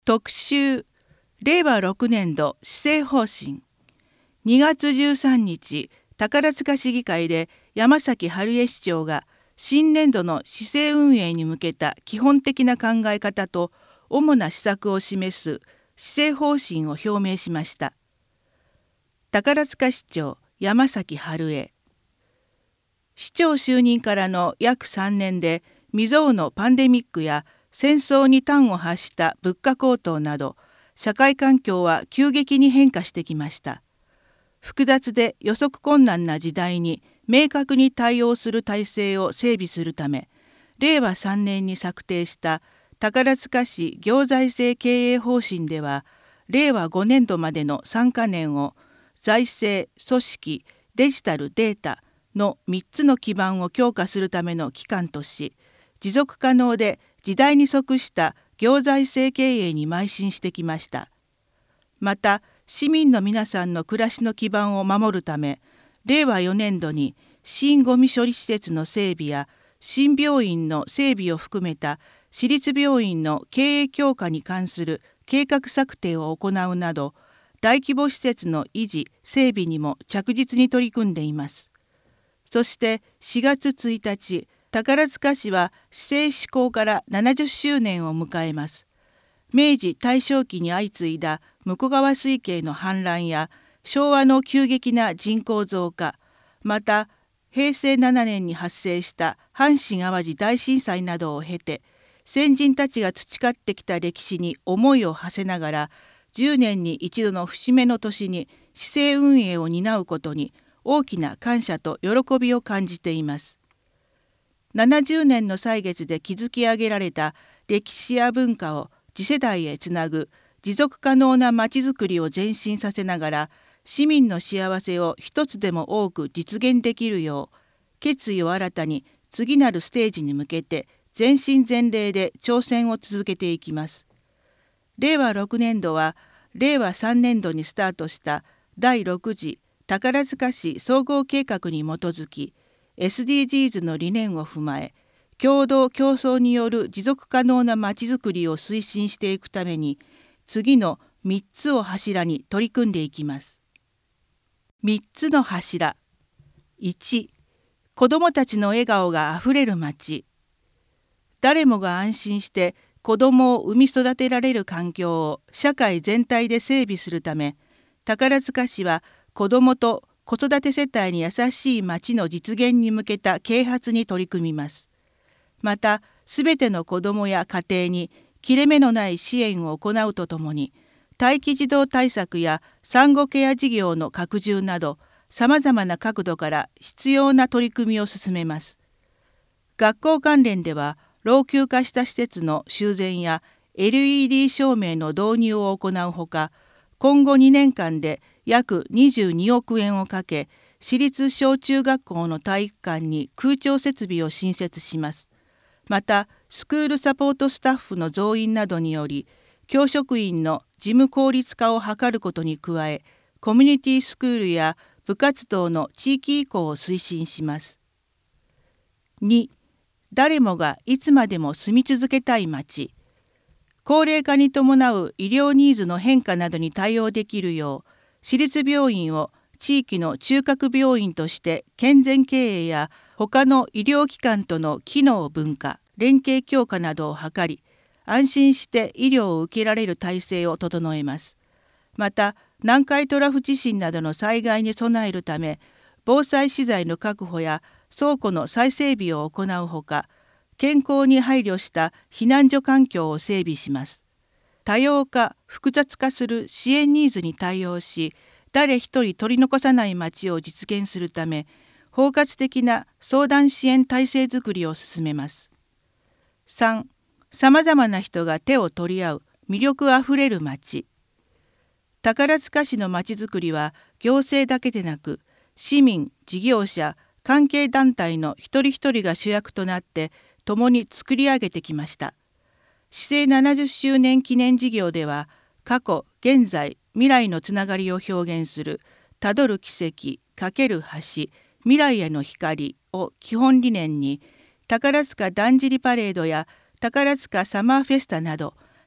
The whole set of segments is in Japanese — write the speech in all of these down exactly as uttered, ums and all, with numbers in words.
特集令和ろくねん度施政方針。にがつじゅうさんにち、宝塚市議会で山崎春江市長が新年度の市政運営に向けた基本的な考え方と主な施策を示す施政方針を表明しました。宝塚市長山崎春江。市長就任からの約さんねんで未曾有のパンデミックや戦争に端を発した物価高騰など、社会環境は急激に変化してきました。複雑で予測困難な時代に明確に対応する体制を整備するため、れいわさんねんに策定した宝塚市行財政経営方針では、れいわごねんどまでのさんかねんを財政、組織、デジタル、データのみっつの基盤を強化するための期間とし、持続可能で時代に即した行財政経営に邁進してきました。また、市民の皆さんの暮らしの基盤を守るため、れいわよねんどに新ごみ処理施設の整備や新病院の整備を含めた私立病院の経営強化に関する計画策定を行うなど、大規模施設の維持・整備にも着実に取り組んでいます。そしてしがつついたち、宝塚市は市政施行からななじゅっしゅうねんを迎えます。明治・大正期に相次いだ武庫川水系の氾濫や昭和の急激な人口増加、またへいせいななねんに発生した阪神・淡路大震災などを経て、先人たちが培ってきた歴史に思いを馳せながら、じゅうねんに一度の節目の年に市政運営を担うことに大きな感謝と喜びを感じています。ななじゅうねんの歳月で築き上げられた歴史や文化を次世代へつなぐ持続可能なまちづくりを前進させながら、市民の幸せを一つでも多く実現できるよう、決意を新たに次なるステージに向けて全身全霊で挑戦を続けていきます。れいわろくねんどはれいわさんねんどにスタートしただいろく次宝塚市総合計画に基づき、エスディージーズ の理念を踏まえ、共同競争による持続可能なまちづくりを推進していくために、次のみっつを柱に取り組んでいきます。みっつの柱。いち、子どもたちの笑顔があふれる街。誰もが安心して子どもを産み育てられる環境を社会全体で整備するため、宝塚市は子どもと子育て世帯に優しい街の実現に向けた啓発に取り組みます。また、すべての子どもや家庭に切れ目のない支援を行うとともに、待機児童対策や産後ケア事業の拡充など、さまざまな角度から必要な取り組みを進めます。学校関連では、老朽化した施設の修繕や エルイーディー 照明の導入を行うほか、今後にねんかんで約にじゅうにおくえんをかけ、私立小中学校の体育館に空調設備を新設します。また、スクールサポートスタッフの増員などにより、教職員の事務効率化を図ることに加え、コミュニティスクールや部活動の地域移行を推進します。に、誰もがいつまでも住み続けたい街。高齢化に伴う医療ニーズの変化などに対応できるよう、私立病院を地域の中核病院として健全経営や他の医療機関との機能分化、連携強化などを図り、安心して医療を受けられる体制を整えます。また、南海トラフ地震などの災害に備えるため、防災資材の確保や倉庫の再整備を行うほか、健康に配慮した避難所環境を整備します。多様化・複雑化する支援ニーズに対応し、誰一人取り残さない街を実現するため、包括的な相談支援体制づくりを進めます。さん、さまざまな人が手を取り合う魅力あふれる街。宝塚市の街づくりは行政だけでなく、市民、事業者、関係団体の一人一人が主役となって共に作り上げてきました。市政ななじゅっしゅうねん記念事業では、過去、現在、未来のつながりを表現するたどる軌跡、かける橋、未来への光を基本理念に、宝塚だんじりパレードや宝塚サマーフェスタなど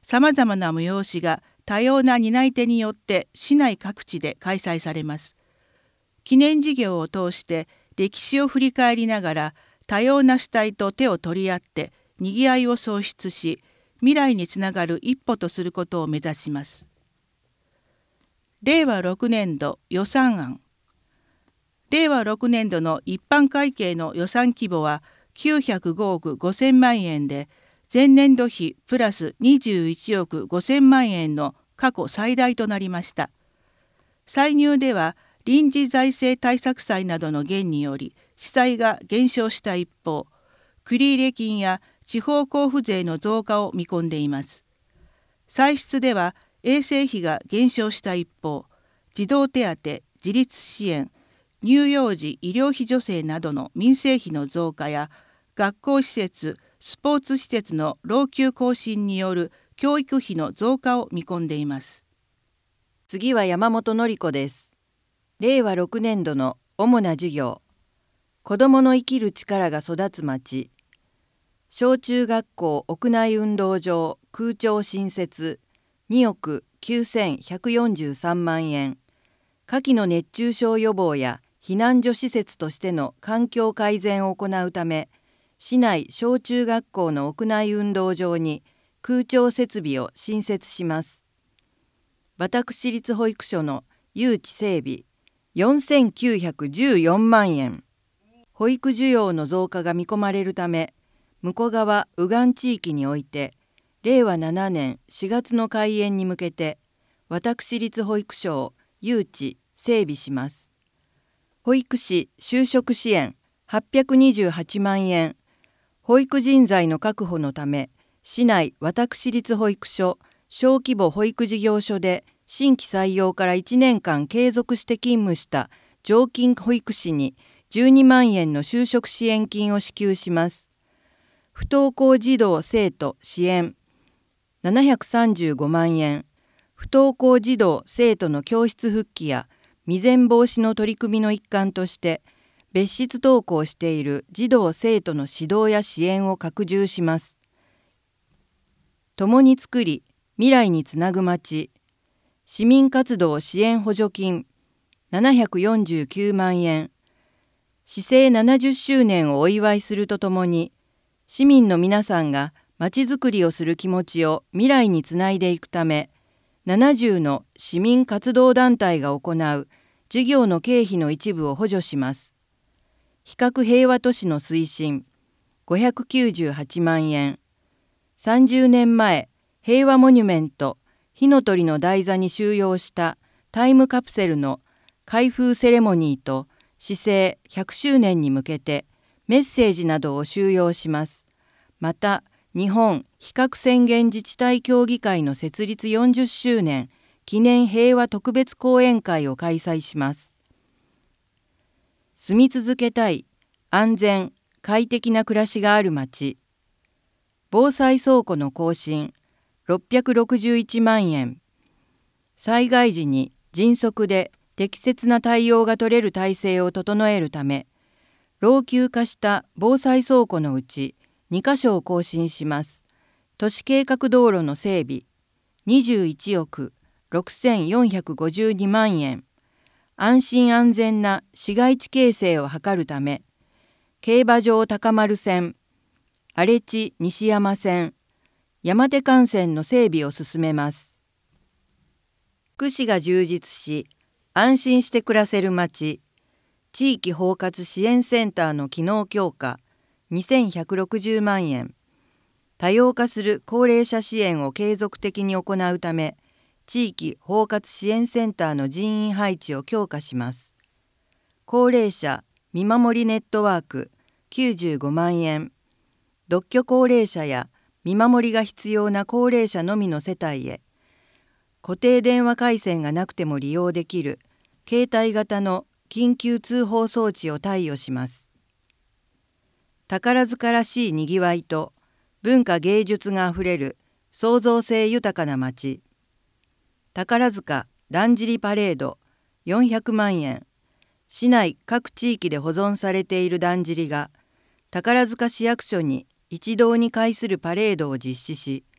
さまざまな催しが多様な担い手によって市内各地で開催されます。記念事業を通して歴史を振り返りながら多様な主体と手を取り合ってにぎわいを創出し、未来につながる一歩とすることを目指します。れいわろくねんど予算案。れいわろくねんどの一般会計の予算規模はきゅうひゃくごおくごせんまんえんで、前年度比プラスにじゅういちおくごせんまんえんの過去最大となりました。歳入では臨時財政対策債などの減により支債が減少した一方、繰入金や地方交付税の増加を見込んでいます。歳出では衛生費が減少した一方、児童手当、自立支援、乳幼児医療費助成などの民生費の増加や、学校施設、スポーツ施設の老朽更新による教育費の増加を見込んでいます。 次は山本典子です。れいわろくねんどの主な事業。子どもの生きる力が育つ町。小中学校屋内運動場空調新設におくきゅうせんひゃくよんじゅうさんまんえん。夏季の熱中症予防や避難所施設としての環境改善を行うため、市内小中学校の屋内運動場に空調設備を新設します。私立保育所の誘致整備よんせんきゅうひゃくじゅうよんまんえん。保育需要の増加が見込まれるため、武庫川右岸地域においてれいわななねんしがつの開園に向けて、私立保育所を誘致整備します。保育士就職支援はっぴゃくにじゅうはちまんえん。保育人材の確保のため、市内私立保育所小規模保育事業所で新規採用からいちねんかん継続して勤務した常勤保育士にじゅうにまんえんの就職支援金を支給します。不登校児童生徒支援ななひゃくさんじゅうごまんえん。不登校児童生徒の教室復帰や未然防止の取り組みの一環として、別室登校している児童生徒の指導や支援を拡充します。共につくり未来につなぐ町。市民活動支援補助金ななひゃくよんじゅうきゅうまんえん。市政ななじゅっしゅうねんをお祝いするとともに、市民の皆さんがまちづくりをする気持ちを未来につないでいくため、ななじゅうの市民活動団体が行う事業の経費の一部を補助します。非核平和都市の推進ごひゃくきゅうじゅうはちまんえん。さんじゅうねんまえ、平和モニュメント火の鳥の台座に収容したタイムカプセルの開封セレモニーと市政ひゃくしゅうねんに向けてメッセージなどを収容します。また、日本非核宣言自治体協議会の設立よんじゅっしゅうねん記念平和特別講演会を開催します。住み続けたい安全快適な暮らしがある町。防災倉庫の更新ろっぴゃくろくじゅういちまんえん。災害時に迅速で適切な対応が取れる体制を整えるため、老朽化した防災倉庫のうちにかしょを更新します。都市計画道路の整備にじゅういちおくろくせんよんひゃくごじゅうにまんえん。安心安全な市街地形成を図るため、競馬場高丸線、荒地西山線、山手幹線の整備を進めます。福祉が充実し、安心して暮らせる町。地域包括支援センターの機能強化にせんひゃくろくじゅうまんえん。多様化する高齢者支援を継続的に行うため、地域包括支援センターの人員配置を強化します。高齢者見守りネットワークきゅうじゅうごまんえん。独居高齢者や見守りが必要な高齢者のみの世帯へ、固定電話回線がなくても利用できる携帯型の緊急通報装置を貸与します。宝塚らしいにぎわいと文化芸術があふれる創造性豊かな町。宝塚だんじりパレードよんひゃくまんえん。市内各地域で保存されているだんじりが宝塚市役所に一堂に会するパレードを実施し、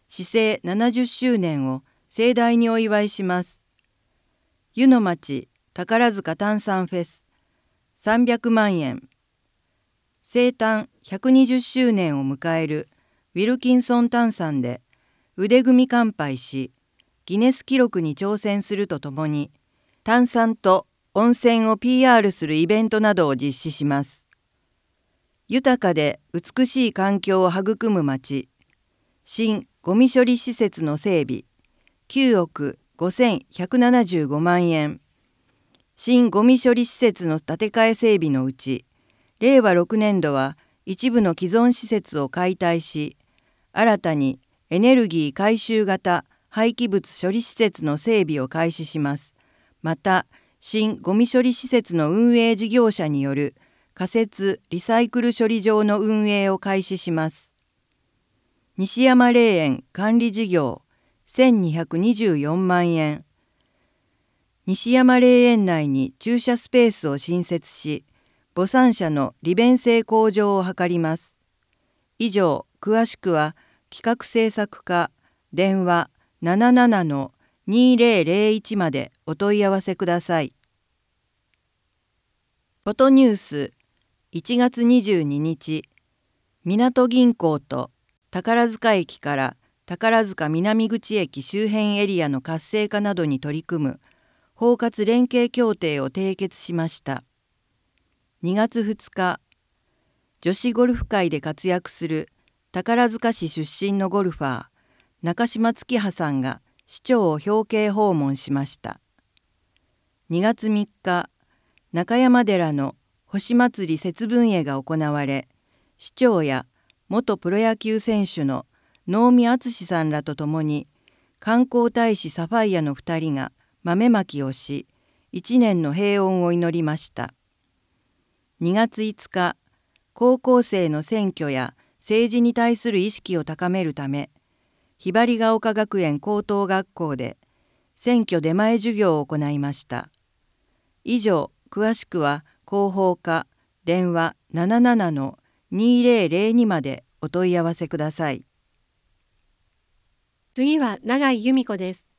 市政ななじゅっしゅうねんを盛大にお祝いします。湯の町宝塚炭酸フェスさんびゃくまんえん。生誕ひゃくにじゅっしゅうねんを迎えるウィルキンソン炭酸で腕組み乾杯し、ギネス記録に挑戦するとともに、炭酸と温泉を ピーアール するイベントなどを実施します。豊かで美しい環境を育む町、新ゴミ処理施設の整備、きゅうおくごせんひゃくななじゅうごまんえん。新ゴミ処理施設の建て替え整備のうち、れいわろくねんどは一部の既存施設を解体し、新たにエネルギー回収型廃棄物処理施設の整備を開始します。また、新ゴミ処理施設の運営事業者による仮設リサイクル処理場の運営を開始します。西山霊園管理事業せんにひゃくにじゅうよんまんえん。西山霊園内に駐車スペースを新設し、墓参者の利便性向上を図ります。以上、詳しくは企画制作課電話 ななななのにぜろぜろいち までお問い合わせください。フォトニュースいちがつにじゅうににち、みなと銀行と宝塚駅から宝塚南口駅周辺エリアの活性化などに取り組む包括連携協定を締結しました。にがつふつか、女子ゴルフ界で活躍する宝塚市出身のゴルファー、中島月葉さんが市長を表敬訪問しました。にがつみっか、中山寺の星祭り節分会が行われ、市長や元プロ野球選手の能見篤さんらと共に、観光大使サファイアのふたりが豆まきをし、一年の平穏を祈りました。にがついつか、高校生の選挙や政治に対する意識を高めるため、ひばりが丘学園高等学校で選挙出前授業を行いました。以上、詳しくは広報課電話 ななななのにぜろぜろに までお問い合わせください。 次は永井由美子です。